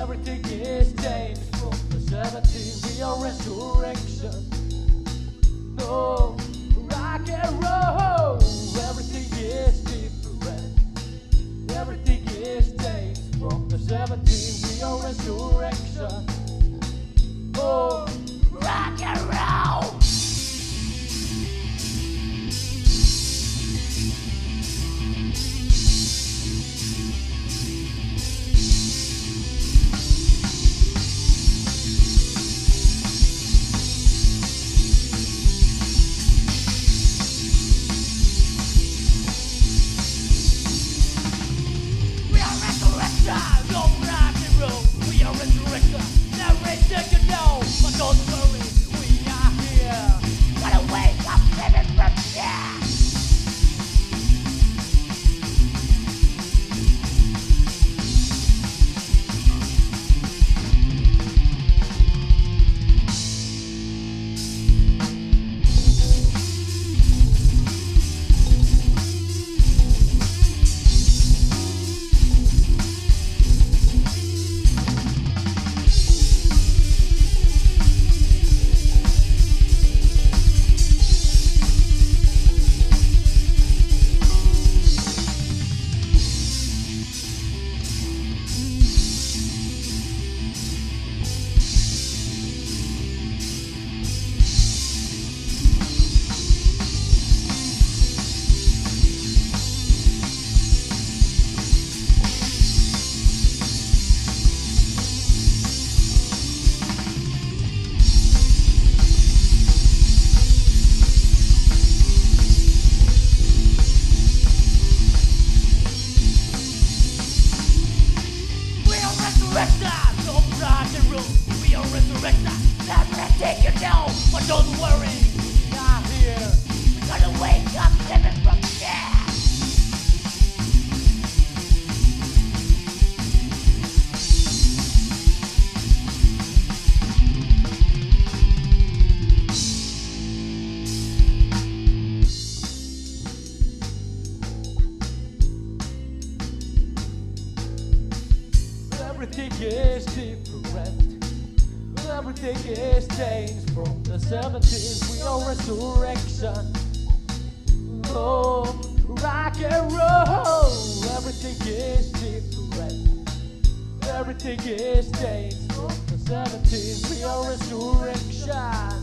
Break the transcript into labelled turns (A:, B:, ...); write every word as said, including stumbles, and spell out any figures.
A: Everything is changed from the seventies. We are resurrection. No rock and roll. Everything is different. Everything is changed from the seventies. We are resurrection. Oh, rock and roll. Don't worry, we are here. Gotta wake up, living from here. Don't rock and roll. We are resurrected. Never take you down, but don't worry, we are here. We gotta wake up, living from here. Everything is different. Everything is changed from the seventies. We are resurrection. Oh, rock and roll. Everything is different. Everything is changed from the seventies. We are resurrection.